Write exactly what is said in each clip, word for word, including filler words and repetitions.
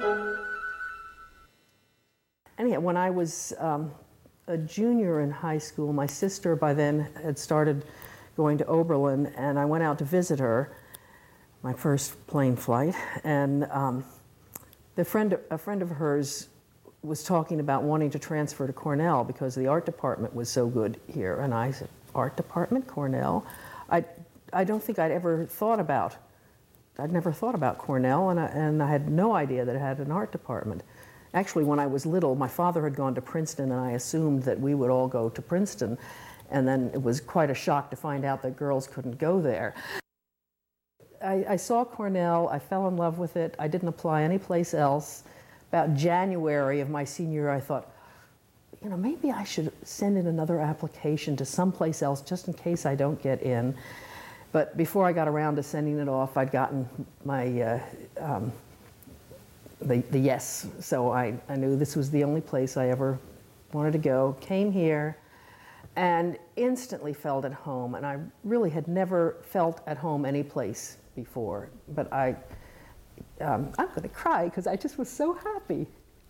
Anyhow, when I was um, a junior in high school, my sister by then had started going to Oberlin, and I went out to visit her, my first plane flight, and um, the friend, a friend of hers was talking about wanting to transfer to Cornell because the art department was so good here. And I said, art department, Cornell? I, I don't think I'd ever thought about, I'd never thought about Cornell, and I, and I had no idea that it had an art department. Actually, when I was little, my father had gone to Princeton, and I assumed that we would all go to Princeton. And then it was quite a shock to find out that girls couldn't go there. I, I saw Cornell, I fell in love with it. I didn't apply anyplace else. About January of my senior year, I thought, you know, maybe I should send in another application to someplace else just in case I don't get in. But before I got around to sending it off, I'd gotten my uh, um, the, the yes. So I, I knew this was the only place I ever wanted to go. Came here and instantly felt at home. And I really had never felt at home any place before. But I, um, I'm going to cry because I just was so happy.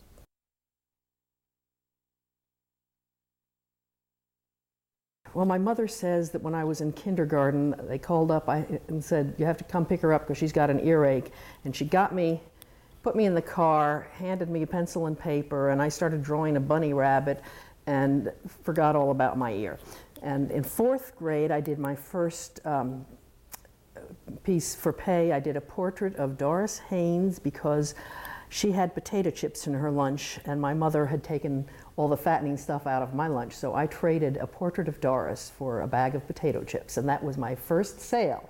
Well, my mother says that when I was in kindergarten, they called up and said, you have to come pick her up because she's got an earache. And she got me, put me in the car, handed me a pencil and paper, and I started drawing a bunny rabbit and forgot all about my ear. And in fourth grade, I did my first um, piece for pay. I did a portrait of Doris Haynes because she had potato chips in her lunch, and my mother had taken all the fattening stuff out of my lunch. So I traded a portrait of Doris for a bag of potato chips, and that was my first sale.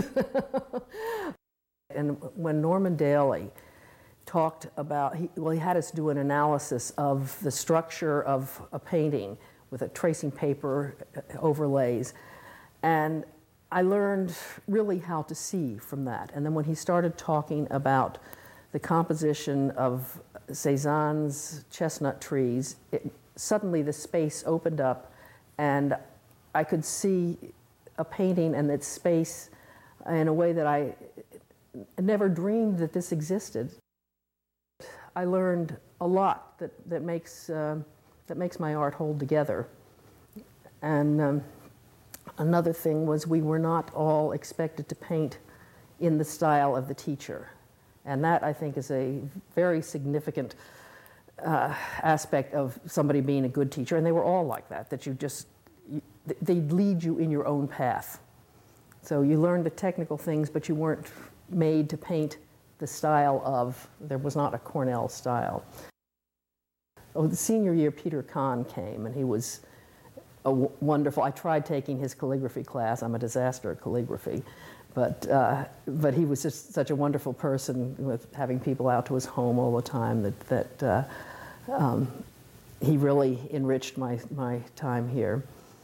And when Norman Daly talked about, he, well, he had us do an analysis of the structure of a painting with a tracing paper overlays, and I learned really how to see from that. And then when he started talking about the composition of Cézanne's chestnut trees, it, suddenly the space opened up and I could see a painting and its space in a way that I never dreamed that this existed. I learned a lot that, that, makes, uh, that makes my art hold together. And um, another thing was we were not all expected to paint in the style of the teacher. And that, I think, is a very significant uh, aspect of somebody being a good teacher. And they were all like that, that you just, you, they lead you in your own path. So you learned the technical things, but you weren't made to paint the style of, there was not a Cornell style. Oh, the senior year, Peter Kahn came, and he was a w wonderful, I tried taking his calligraphy class. I'm a disaster at calligraphy. But, uh, but he was just such a wonderful person with having people out to his home all the time that, that uh, um, he really enriched my, my time here.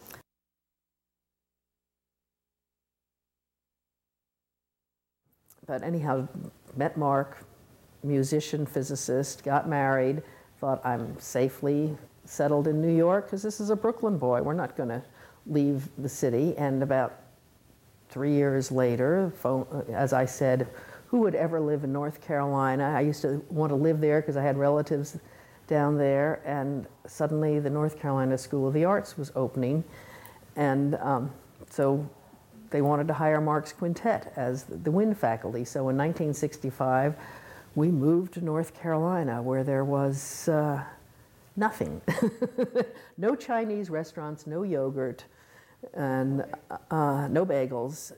But anyhow, met Mark, musician, physicist, got married, thought I'm safely settled in New York because this is a Brooklyn boy. We're not going to leave the city. And about three years later, phone, as I said, who would ever live in North Carolina? I used to want to live there because I had relatives down there, and suddenly the North Carolina School of the Arts was opening, and um, so they wanted to hire Mark's quintet as the wind faculty. So in nineteen sixty-five, we moved to North Carolina, where there was uh, nothing. No Chinese restaurants, no yogurt, and uh, no bagels.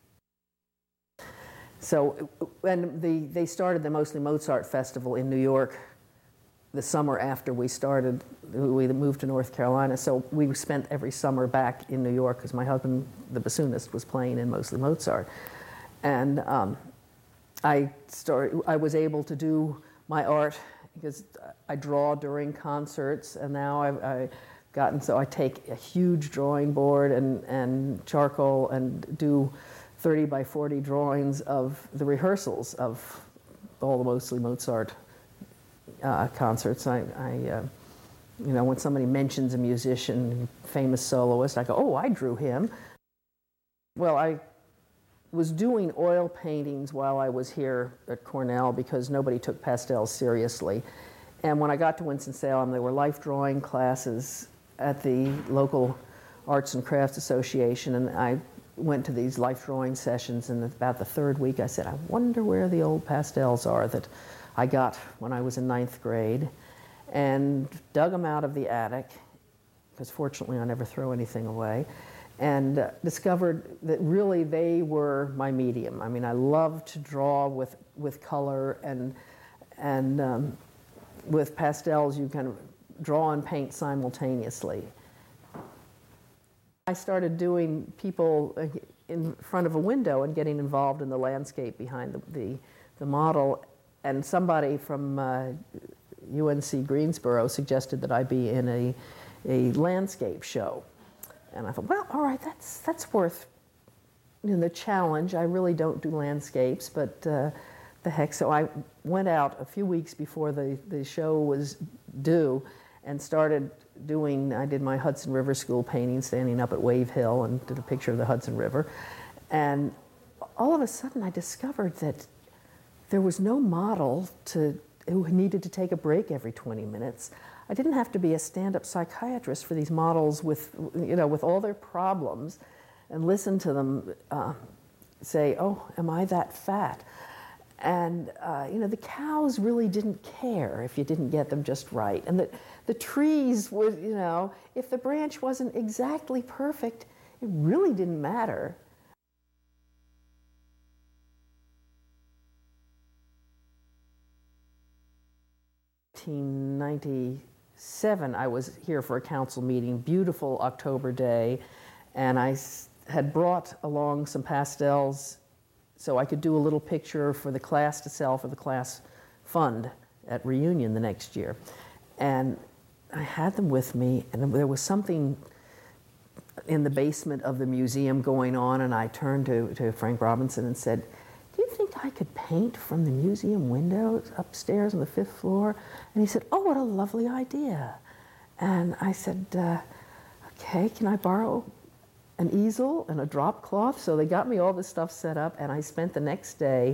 So, and the, they started the Mostly Mozart Festival in New York the summer after we started, we moved to North Carolina. So we spent every summer back in New York because my husband, the bassoonist, was playing in Mostly Mozart. And um, I, started, I was able to do my art because I draw during concerts, and now I've, I've gotten, so I take a huge drawing board and, and charcoal and do thirty by forty drawings of the rehearsals of all the Mostly Mozart uh, concerts. I, I uh, you know, when somebody mentions a musician, famous soloist, I go, oh, I drew him. Well, I was doing oil paintings while I was here at Cornell because nobody took pastels seriously. And when I got to Winston-Salem, there were life drawing classes at the local Arts and Crafts Association, and I went to these life drawing sessions, and about the third week I said, I wonder where the old pastels are that I got when I was in ninth grade, and dug them out of the attic, because fortunately I never throw anything away, and uh, discovered that really they were my medium. I mean, I love to draw with, with color, and, and um, with pastels you kind of draw and paint simultaneously. I started doing people in front of a window and getting involved in the landscape behind the, the, the model, and somebody from uh, U N C Greensboro suggested that I be in a, a landscape show. And I thought, well, all right, that's, that's worth you know, the challenge. I really don't do landscapes, but uh, the heck. So I went out a few weeks before the, the show was due and started doing, I did my Hudson River School painting standing up at Wave Hill and did a picture of the Hudson River. And all of a sudden I discovered that there was no model to, who needed to take a break every twenty minutes. I didn't have to be a stand-up psychiatrist for these models with, you know, with all their problems and listen to them uh, say, oh, am I that fat? And, uh, you know, the cows really didn't care if you didn't get them just right. And the, the trees would, you know, if the branch wasn't exactly perfect, it really didn't matter. nineteen ninety-seven, I was here for a council meeting, beautiful October day, and I had brought along some pastels so I could do a little picture for the class to sell for the class fund at reunion the next year. And I had them with me, and there was something in the basement of the museum going on, and I turned to, to Frank Robinson and said, do you think I could paint from the museum windows upstairs on the fifth floor? And he said, oh, what a lovely idea. And I said, uh, okay, can I borrow an easel and a drop cloth? So they got me all this stuff set up, and I spent the next day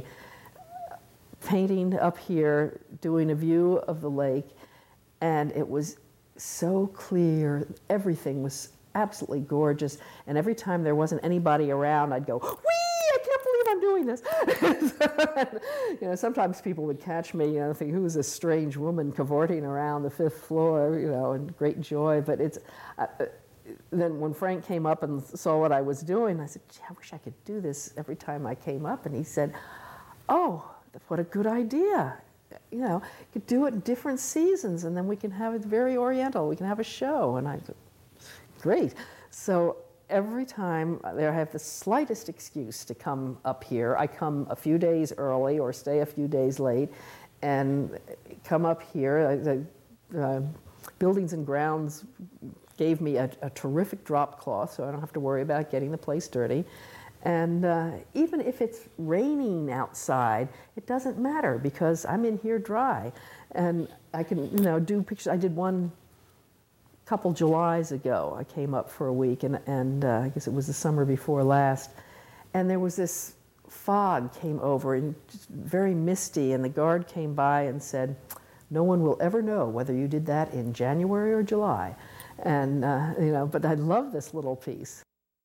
painting up here, doing a view of the lake, and it was so clear. Everything was absolutely gorgeous, and every time there wasn't anybody around, I'd go, whee! I can't believe I'm doing this. You know, sometimes people would catch me, you know, think, who is this strange woman cavorting around the fifth floor, you know, in great joy. But it's, uh, then when Frank came up and saw what I was doing, I said, gee, I wish I could do this every time I came up. And he said, oh, what a good idea. You know, you could do it in different seasons, and then we can have it very oriental. We can have a show. And I said, great. So every time I have the slightest excuse to come up here, I come a few days early or stay a few days late and come up here. The uh, Buildings and Grounds gave me a, a terrific drop cloth, so I don't have to worry about getting the place dirty. And uh, even if it's raining outside, it doesn't matter because I'm in here dry. And I can, you know, do pictures. I did one couple Julys ago. I came up for a week, and, and uh, I guess it was the summer before last, and there was this fog came over, and just very misty, and the guard came by and said, no one will ever know whether you did that in January or July. And, uh, you know, but I love this little piece.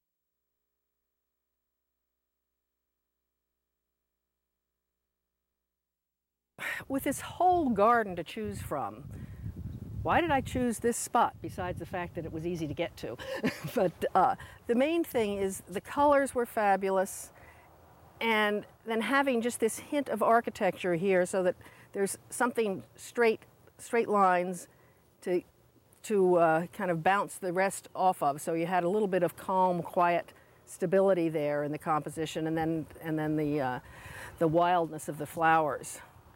With this whole garden to choose from, why did I choose this spot, besides the fact that it was easy to get to? But uh, the main thing is the colors were fabulous, and then having just this hint of architecture here so that there's something straight, straight lines to, to uh, kind of bounce the rest off of. So you had a little bit of calm, quiet stability there in the composition, and then, and then the, uh, the wildness of the flowers.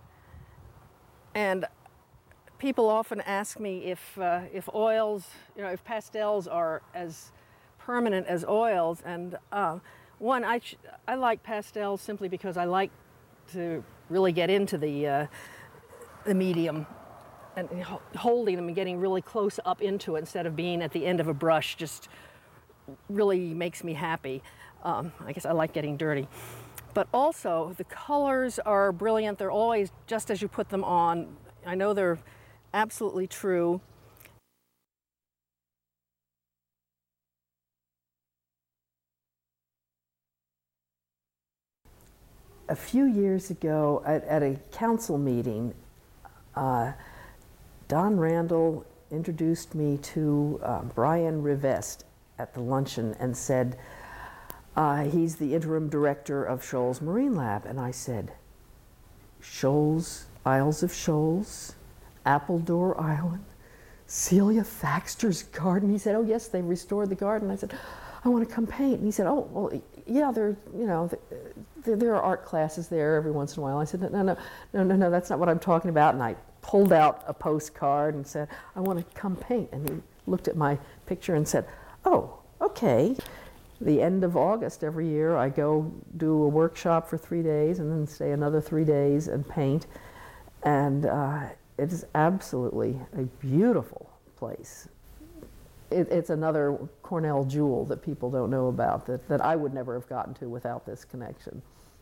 And people often ask me if, uh, if oils, you know, if pastels are as permanent as oils. And uh, one, I, ch I like pastels simply because I like to really get into the, uh, the medium and holding them and getting really close up into it instead of being at the end of a brush just really makes me happy. Um, I guess I like getting dirty. But also, the colors are brilliant. They're always just as you put them on. I know they're absolutely true. A few years ago at, at a council meeting, uh, Don Randall introduced me to uh, Brian Rivest at the luncheon and said, uh, he's the interim director of Shoals Marine Lab. And I said, Shoals, Isles of Shoals, Appledore Island, Celia Thaxter's garden. He said, oh yes, they restored the garden. I said, I want to come paint. And he said, oh, well, yeah, there, you know, there, there are art classes there every once in a while. I said, no, no, no, no, no, that's not what I'm talking about. And I pulled out a postcard and said, I want to come paint. And he looked at my picture and said, oh, okay. The end of August every year, I go do a workshop for three days and then stay another three days and paint. And uh, it is absolutely a beautiful place. It, it's another Cornell jewel that people don't know about, that, that I would never have gotten to without this connection.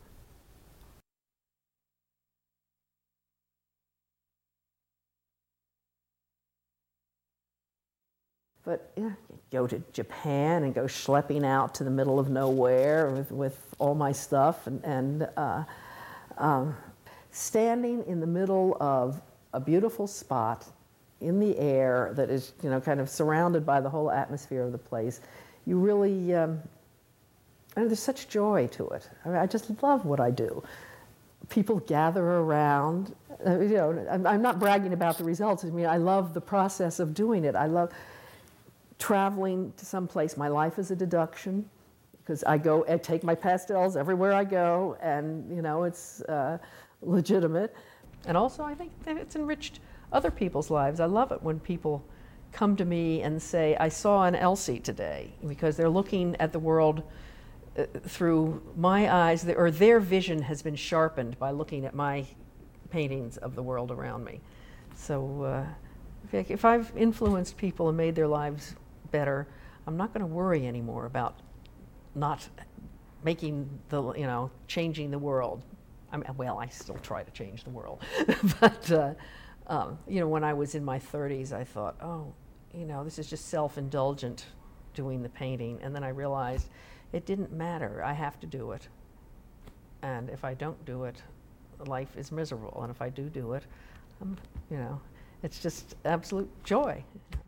But yeah, go to Japan and go schlepping out to the middle of nowhere with, with all my stuff, and, and uh, um, standing in the middle of a beautiful spot in the air that is, you know, kind of surrounded by the whole atmosphere of the place. You really, um, and there's such joy to it. I mean, I just love what I do. People gather around. Uh, you know, I'm, I'm not bragging about the results. I mean, I love the process of doing it. I love traveling to some place. My life is a deduction because I go and take my pastels everywhere I go, and you know, it's uh, legitimate. And also, I think that it's enriched other people's lives. I love it when people come to me and say, I saw an Elsie today, because they're looking at the world uh, through my eyes, or their vision has been sharpened by looking at my paintings of the world around me. So uh, if, if I've influenced people and made their lives better, I'm not going to worry anymore about not making the, you know, changing the world. I mean, well, I still try to change the world, but uh, um, you know, when I was in my thirties, I thought, oh, you know, this is just self-indulgent doing the painting, and then I realized it didn't matter. I have to do it, and if I don't do it, life is miserable, and if I do do it, um, you know, it's just absolute joy.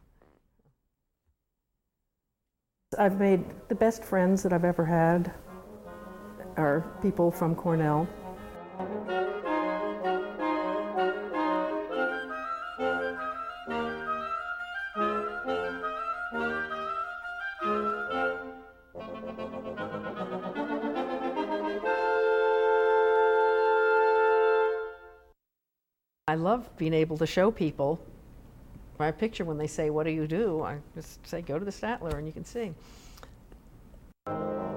I've made the best friends that I've ever had are people from Cornell. I love being able to show people my picture when they say, what do you do? I just say, go to the Statler and you can see.